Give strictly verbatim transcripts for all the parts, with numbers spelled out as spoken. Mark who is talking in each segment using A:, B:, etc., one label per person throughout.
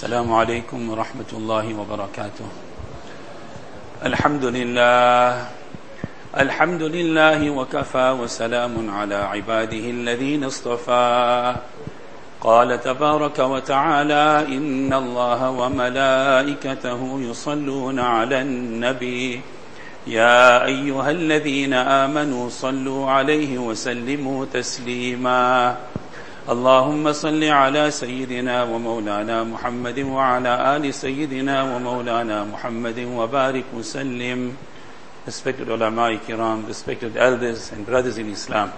A: السلام عليكم ورحمة الله وبركاته. الحمد لله الحمد لله وكفى وسلام على عباده الذين اصطفى. قال تبارك وتعالى إن الله وملائكته يصلون على النبي يا أيها الذين آمنوا صلوا عليه وسلموا تسليما. اللهم صل على سيدنا ومولانا محمد وعلى آل سيدنا ومولانا محمد وبارك وسلم. Respected ulama kiram, respected elders and brothers in Islam.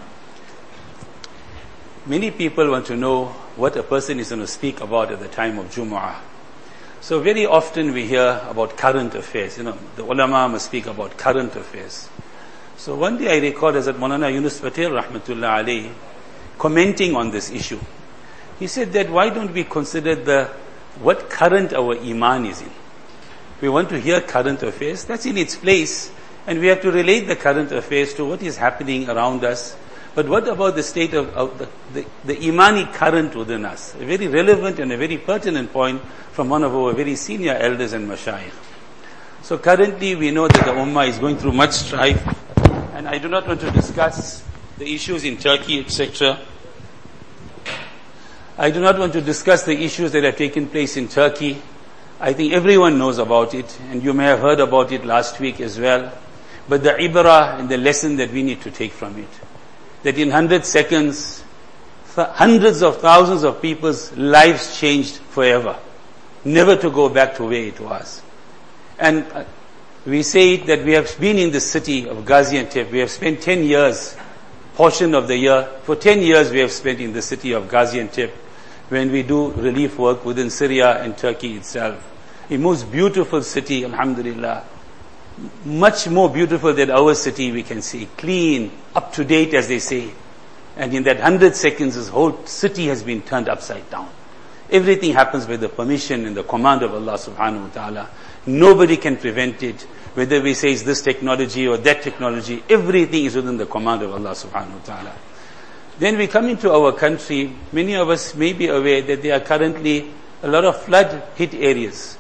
A: Many people want to know what a person is going to speak about at the time of Jumu'ah. So very often we hear about current affairs. You know, the ulama must speak about current affairs. So one day I recall Hazrat Maulana Yunus Patel rahmatullah alayhi commenting on this issue. He said that why don't we consider the what current our iman is in. We want to hear current affairs, that's in its place, and we have to relate the current affairs to what is happening around us. But what about the state of, of the, the, the imani current within us? A very relevant and a very pertinent point from one of our very senior elders and mashayikh. So currently we know that the ummah is going through much strife, and I do not want to discuss the issues in Turkey, et cetera. I do not want to discuss the issues that have taken place in Turkey. I think everyone knows about it, and you may have heard about it last week as well. But the ibrah and the lesson that we need to take from it, that in one hundred seconds, th- hundreds of thousands of people's lives changed forever, never to go back to where it was. And uh, we say that we have been in the city of Gaziantep. We have spent ten years, portion of the year, for ten years we have spent in the city of Gaziantep when we do relief work within Syria and Turkey itself. A most beautiful city, alhamdulillah. Much more beautiful than our city, we can say. Clean, up to date as they say. And in that hundred seconds, this whole city has been turned upside down. Everything happens by the permission and the command of Allah subhanahu wa ta'ala. Nobody can prevent it. Whether we say it's this technology or that technology, everything is within the command of Allah subhanahu wa ta'ala. Then we come into our country, many of us may be aware that there are currently a lot of flood hit areas.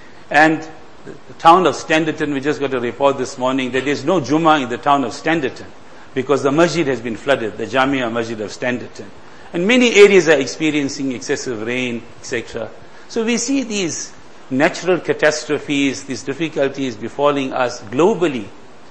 A: And the town of Standerton, we just got a report this morning that there is no Jummah in the town of Standerton because the masjid has been flooded, the Jamia Masjid of Standerton. And many areas are experiencing excessive rain, et cetera. So we see these natural catastrophes, these difficulties befalling us globally.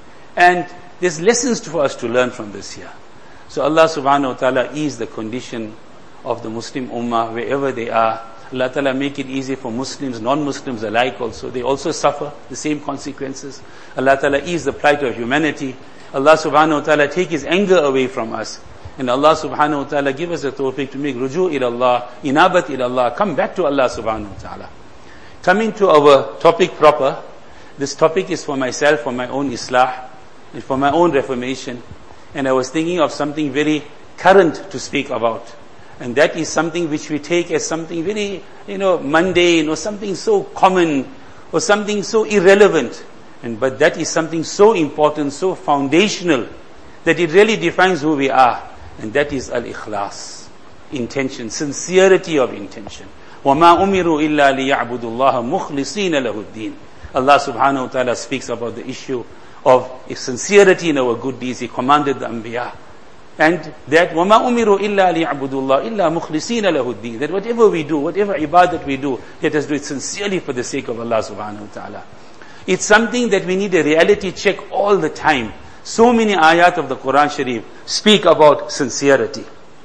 A: And there's lessons for us to learn from this here. So Allah subhanahu wa ta'ala ease the condition of the Muslim ummah wherever they are. Allah ta'ala make it easy for Muslims, non-Muslims alike also. They also suffer the same consequences. Allah ta'ala ease the plight of humanity. Allah subhanahu wa ta'ala take His anger away from us. And Allah subhanahu wa ta'ala give us the tawfiq to make ruju' ila Allah, inabat ila Allah, come back to Allah subhanahu wa ta'ala. Coming to our topic proper, this topic is for myself, for my own islah, and for my own reformation. And I was thinking of something very current to speak about. And that is something which we take as something very, you know, mundane or something so common or something so irrelevant. And but that is something so important, so foundational, that it really defines who we are. And that is al-ikhlas, intention, sincerity of intention. وَمَا أُمِرُوا إِلَّا لِيَعْبُدُوا اللَّهَ مُخْلِصِينَ لَهُ الدِّينَ. Allah subhanahu wa ta'ala speaks about the issue of sincerity in our good deeds. He commanded the Anbiya. And that وَمَا أُمِرُوا إِلَّا لِيَعْبُدُوا اللَّهَ إِلَّا مُخْلِصِينَ لَهُ الدِّينَ. That whatever we do, whatever ibadat we do, let us do it sincerely for the sake of Allah subhanahu wa ta'ala. It's something that we need a reality check all the time. So many ayat of the Quran Sharif speak about sincerity.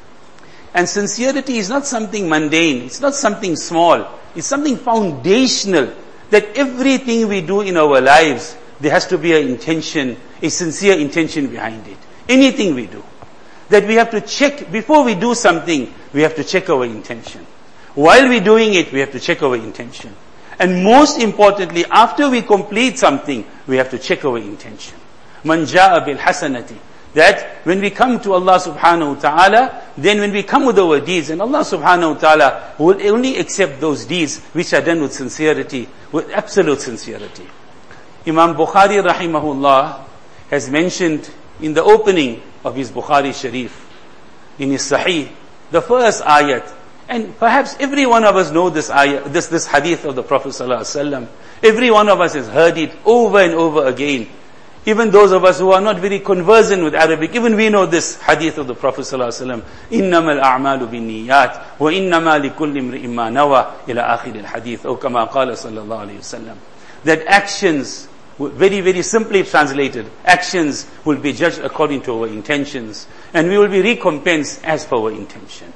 A: And sincerity is not something mundane. It's not something small. It's something foundational. That everything we do in our lives, there has to be an intention, a sincere intention behind it. Anything we do. That we have to check, before we do something, we have to check our intention. While we're doing it, we have to check our intention. And most importantly, after we complete something, we have to check our intention. Man ja'a bil hasanati. That when we come to Allah subhanahu wa ta'ala, then when we come with our deeds, and Allah subhanahu wa ta'ala will only accept those deeds which are done with sincerity, with absolute sincerity. Imam Bukhari rahimahullah has mentioned in the opening of his Bukhari Sharif, in his Sahih, the first ayat, And perhaps every one of us know this ayah, this, this hadith of the Prophet ﷺ. Every one of us has heard it over and over again. Even those of us who are not very conversant with Arabic, even we know this hadith of the Prophet ﷺ. إِنَّمَا الْأَعْمَالُ بِالنِّيَّاتِ وَإِنَّمَا لِكُلِّ امْرِئٍ مَّا نَوَى إِلَى آخِرِ الْحَدِيثِ أو كما قال صلى الله عليه وسلم. That actions, very, very simply translated, actions will be judged according to our intentions. And we will be recompensed as per our intention.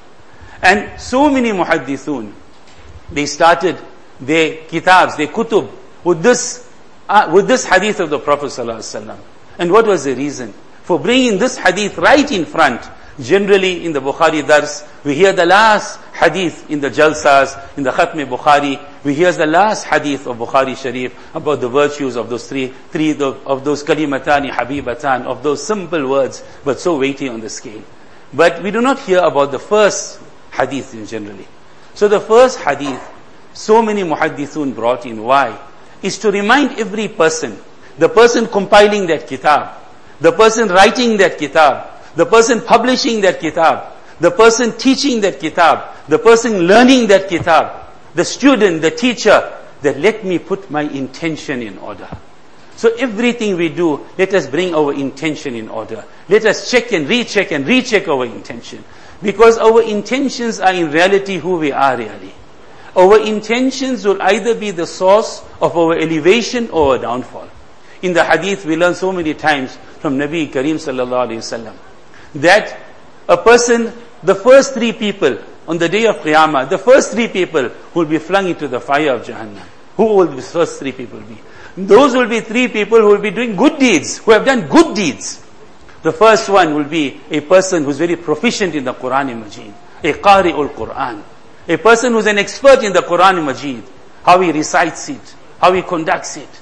A: And so many muhaddithun, they started their kitabs, their kutub, with this, uh, with this hadith of the Prophet ﷺ. And what was the reason? For bringing this hadith right in front. Generally in the Bukhari Dars, we hear the last hadith in the Jalsas, in the Khatm Bukhari, we hear the last hadith of Bukhari Sharif about the virtues of those three, three of those kalimatani, habibatan, of those simple words, but so weighty on the scale. But we do not hear about the first hadith in generally. So the first hadith, so many muhaddithun brought in, why? Is to remind every person, the person compiling that kitab, the person writing that kitab, the person publishing that kitab, the person teaching that kitab, the person learning that kitab, the student, the teacher, that let me put my intention in order. So everything we do, let us bring our intention in order. Let us check and recheck and recheck our intention. Because our intentions are in reality who we are really. Our intentions will either be the source of our elevation or our downfall. In the hadith we learn so many times from Nabi Kareem sallallahu alayhi wasallam that a person, the first three people on the day of Qiyamah, the first three people will be flung into the fire of Jahannam. Who will the first three people be? Those will be three people who will be doing good deeds, who have done good deeds. The first one will be a person who's very proficient in the Quran Majid, a Qari'ul Quran, a person who's an expert in the Quran Majid, how he recites it, how he conducts it.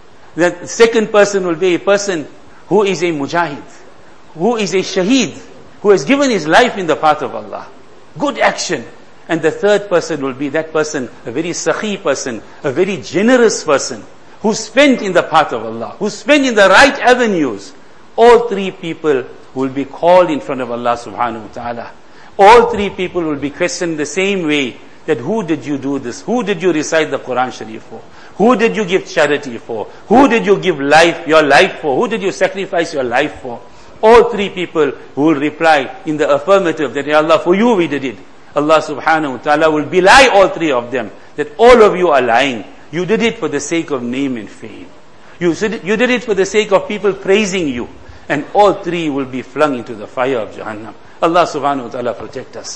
A: The second person will be a person who is a Mujahid, who is a Shaheed, who has given his life in the path of Allah. Good action. And the third person will be that person, a very Sakhi person, a very generous person, who spent in the path of Allah, who spent in the right avenues. All three people will be called in front of Allah subhanahu wa ta'ala. All three people will be questioned the same way, that who did you do this? Who did you recite the Quran Sharif for? Who did you give charity for? Who did you give life, your life for? Who did you sacrifice your life for? All three people will reply in the affirmative that, Ya Allah, for you we did it. Allah subhanahu wa ta'ala will belie all three of them, that all of you are lying. You did it for the sake of name and fame. You did, you did it for the sake of people praising you. And all three will be flung into the fire of Jahannam. Allah subhanahu wa ta'ala protect us.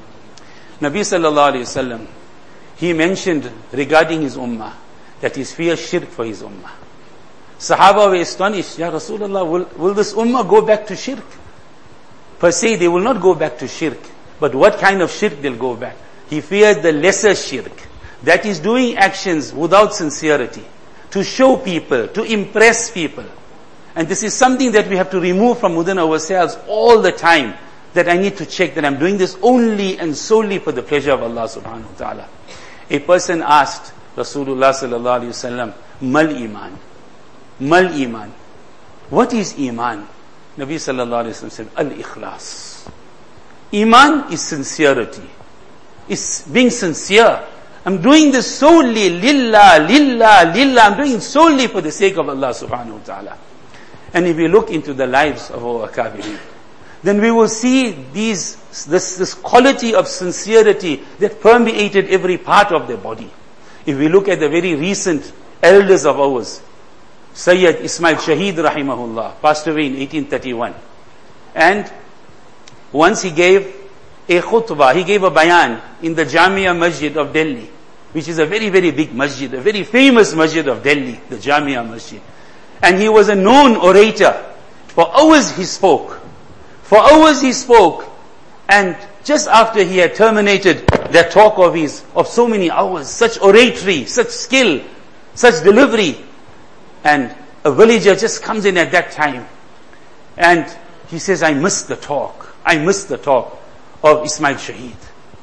A: Nabi sallallahu alayhi wa sallam, he mentioned regarding his ummah, that he fears shirk for his ummah. Sahaba were astonished, Ya Rasulullah, will, will this ummah go back to shirk? Per se, they will not go back to shirk. But what kind of shirk they'll go back? He feared the lesser shirk. That is doing actions without sincerity. To show people, to impress people. And this is something that we have to remove from within ourselves all the time. That I need to check that I'm doing this only and solely for the pleasure of Allah subhanahu wa ta'ala. A person asked Rasulullah sallallahu alayhi wa sallam, Mal iman? Mal iman? What is iman? Nabi sallallahu alayhi wa sallam said, Al-ikhlas. Iman is sincerity. It's being sincere. I'm doing this solely, lillah, lillah, lillah. I'm doing it solely for the sake of Allah subhanahu wa ta'ala. And if we look into the lives of our akabirin, then we will see these, this, this quality of sincerity that permeated every part of their body. If we look at the very recent elders of ours, Sayyid Ismail Shaheed rahimahullah, passed away in eighteen thirty-one. And once he gave a khutbah, he gave a bayan in the Jamia Masjid of Delhi, which is a very, very big masjid, a very famous masjid of Delhi, the Jamia Masjid. And he was a known orator. For hours he spoke. For hours he spoke. And just after he had terminated that talk of his, of so many hours, such oratory, such skill, such delivery, and a villager just comes in at that time. And he says, I missed the talk. I missed the talk of Ismail Shaheed.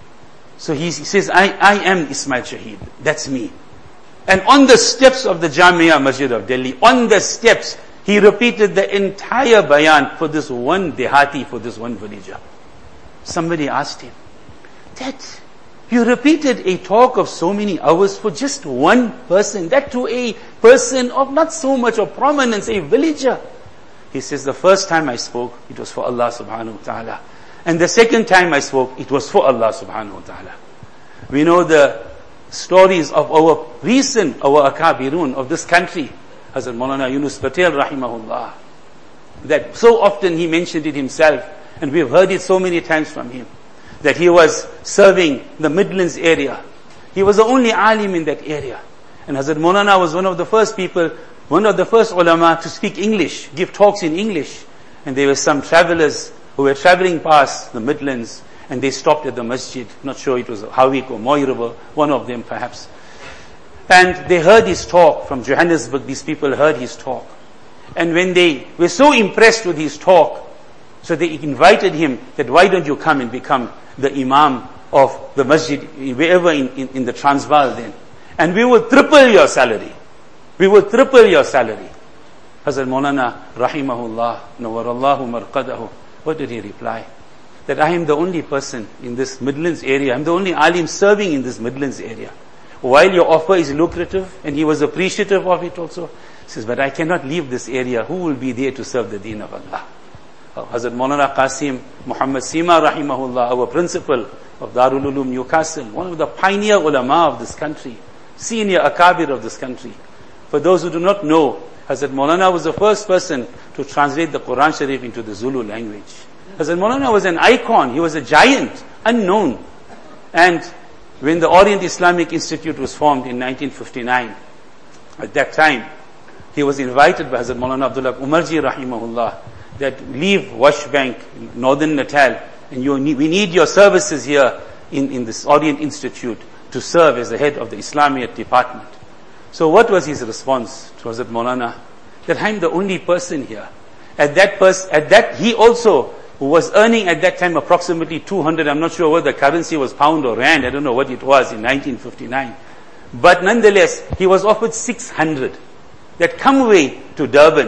A: So he, he says, I, I am Ismail Shaheed. That's me. And on the steps of the Jamia Masjid of Delhi, on the steps, he repeated the entire bayan for this one dehati, for this one villager. Somebody asked him, Dad, You repeated a talk of so many hours for just one person, that to a person of not so much of prominence, a villager. He says, the first time I spoke, it was for Allah subhanahu wa ta'ala. And the second time I spoke, it was for Allah subhanahu wa ta'ala. We know the stories of our recent, our akabirun of this country, Hazrat Maulana Yunus Patel rahimahullah, that so often he mentioned it himself, and we have heard it so many times from him, that he was serving the Midlands area. He was the only alim in that area. And Hazrat Maulana was one of the first people, one of the first ulama to speak English, give talks in English. And there were some travelers who were traveling past the Midlands, and they stopped at the masjid. Not sure it was Hawik or Moiraba, one of them perhaps. And they heard his talk from Johannesburg. These people heard his talk. And when they were so impressed with his talk, so they invited him that why don't you come and become the imam of the masjid, wherever in, in, in the Transvaal then. And we will triple your salary. We will triple your salary. Hazrat Maulana rahimahullah, nawarallahu marqadahu. What did he reply? That I am the only person in this Midlands area. I'm the only alim serving in this Midlands area. While your offer is lucrative, and he was appreciative of it also, he says, but I cannot leave this area. Who will be there to serve the deen of Allah? Oh, Hazrat Maulana Qasim Muhammad Sima rahimahullah, our principal of Darul Uloom Newcastle, one of the pioneer ulama of this country, senior akabir of this country. For those who do not know, Hazrat Maulana was the first person to translate the Quran Sharif into the Zulu language. Hazrat Maulana was an icon. He was a giant, unknown. And when the Orient Islamic Institute was formed in nineteen fifty-nine, at that time, he was invited by Hazrat Maulana Abdullah Umarji rahimahullah, that leave Washbank, Northern Natal, and you need, we need your services here in, in this Orient Institute to serve as the head of the Islamiyat department. So what was his response to Hazrat Maulana? That I'm the only person here. At that pers- at that, he also, who was earning at that time approximately two hundred, I'm not sure what the currency was, pound or rand, I don't know what it was in nineteen fifty-nine. But nonetheless, he was offered six hundred. That come away to Durban.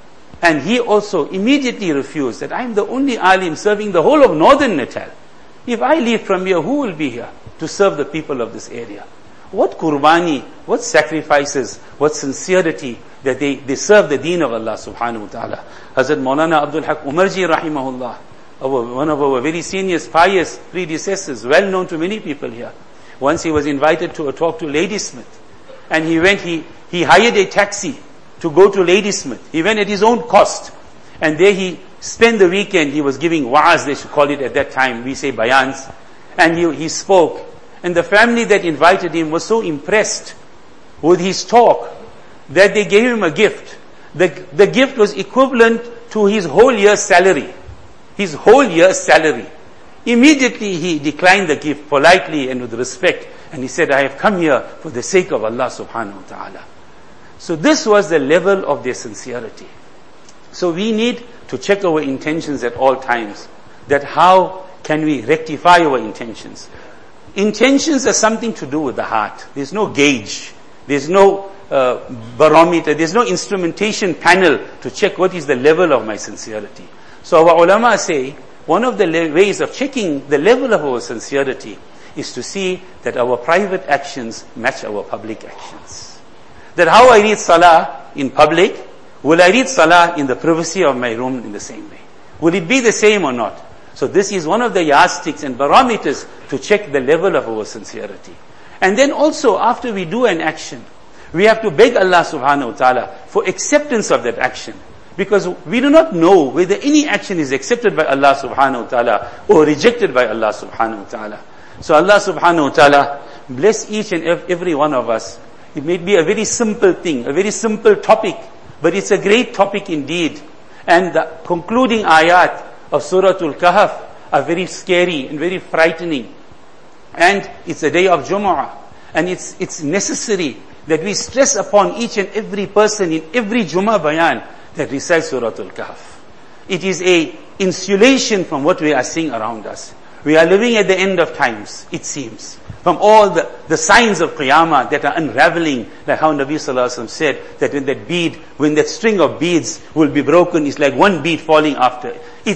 A: And he also immediately refused, that I am the only alim serving the whole of Northern Natal. If I leave from here, who will be here to serve the people of this area? What qurbani, what sacrifices, what sincerity that they, they serve the deen of Allah subhanahu wa ta'ala. Hazrat Maulana Abdul Haq Umarji rahimahullah, our, one of our very senior pious predecessors, well known to many people here. Once he was invited to a talk to Ladysmith, and he went, he, he hired a taxi to go to Ladysmith. He went at his own cost. And there he spent the weekend. He was giving wa'az, they should call it at that time. We say bayans. And he, he spoke. And the family that invited him was so impressed with his talk that they gave him a gift. The, the gift was equivalent to his whole year's salary. His whole year's salary. Immediately he declined the gift politely and with respect. And he said, I have come here for the sake of Allah subhanahu wa ta'ala. So this was the level of their sincerity. So we need to check our intentions at all times. That how can we rectify our intentions? Intentions are something to do with the heart. There's no gauge. There's no uh, barometer. There's no instrumentation panel to check what is the level of my sincerity. So our ulama say, one of the le- ways of checking the level of our sincerity is to see that our private actions match our public actions. That how I read salah in public, will I read salah in the privacy of my room in the same way? Will it be the same or not? So this is one of the yardsticks and barometers to check the level of our sincerity. And then also after we do an action, we have to beg Allah subhanahu wa ta'ala for acceptance of that action. Because we do not know whether any action is accepted by Allah subhanahu wa ta'ala or rejected by Allah subhanahu wa ta'ala. So Allah subhanahu wa ta'ala bless each and every one of us. It may be a very simple thing, a very simple topic, but it's a great topic indeed. And the concluding ayat of Surah Al-Kahf are very scary and very frightening. And it's a day of Jumu'ah. And it's, it's necessary that we stress upon each and every person in every Jumu'ah bayan that recites Surah Al-Kahf. It is a insulation from what we are seeing around us. We are living at the end of times, it seems. From all the, the signs of Qiyamah that are unraveling, like how Nabi Sallallahu Alaihi Wasallam said, that when that bead, when that string of beads will be broken, it's like one bead falling after. It's,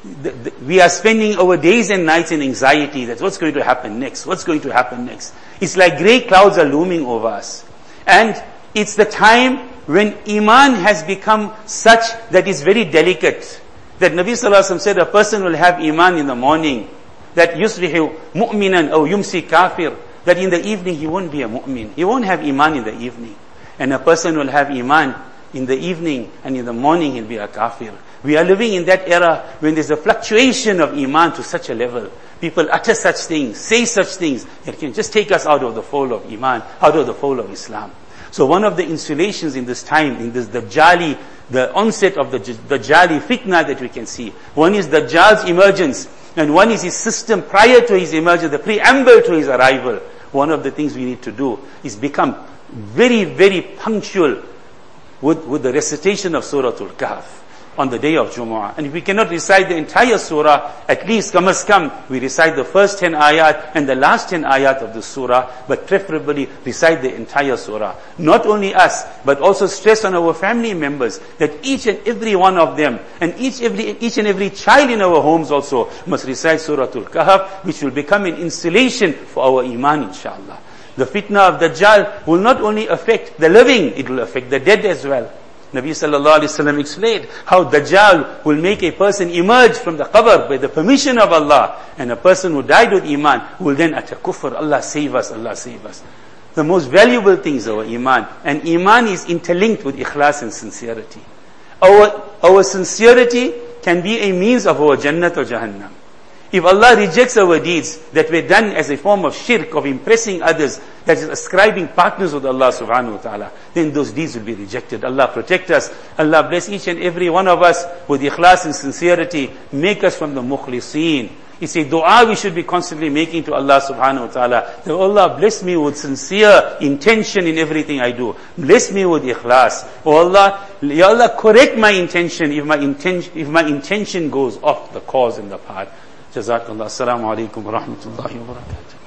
A: the, the, we are spending our days and nights in anxiety that what's going to happen next, what's going to happen next. It's like grey clouds are looming over us. And it's the time when Iman has become such that it's very delicate. That Nabi Sallallahu Alaihi Wasallam said a person will have Iman in the morning, that yusrihu mu'minan or yumsi kafir, that in the evening he won't be a mu'min. He won't have Iman in the evening. And a person will have Iman in the evening and in the morning he'll be a kafir. We are living in that era when there's a fluctuation of Iman to such a level. People utter such things, say such things, that can just take us out of the fold of Iman, out of the fold of Islam. So one of the insulations in this time, in this Dajjali, the onset of the Dajjali fitna that we can see. One is Dajjal's emergence, and one is his system prior to his emergence, the preamble to his arrival. One of the things we need to do is become very, very punctual with, with the recitation of Surah Al-Kahf on the day of Jumu'ah. And if we cannot recite the entire surah, at least kam as kam, we recite the first ten ayat and the last ten ayat of the surah, but preferably recite the entire surah. Not only us, but also stress on our family members that each and every one of them, and each every each and every child in our homes also must recite Surah Al-Kahf, which will become an insulation for our Iman, inshallah. The fitna of Dajjal will not only affect the living, it will affect the dead as well. Nabi sallallahu alaihi wasallam explained how Dajjal will make a person emerge from the qabr by the permission of Allah, and a person who died with Iman will then utter kufr. Allah save us, Allah save us. The most valuable thing is our Iman, and Iman is interlinked with ikhlas and sincerity. Our, our sincerity can be a means of our Jannat or Jahannam. If Allah rejects our deeds that were done as a form of shirk, of impressing others, that is ascribing partners with Allah subhanahu wa ta'ala, then those deeds will be rejected. Allah protect us. Allah bless each and every one of us with ikhlas and sincerity. Make us from the mukhliseen. It's a dua we should be constantly making to Allah subhanahu wa ta'ala. That Allah bless me with sincere intention in everything I do. Bless me with ikhlas. Oh Allah, Ya Allah, correct my intention if my intention, if my intention goes off the cause and the path. Jazakallah. Assalamu alaikum wa rahmatullahi wa barakatuh.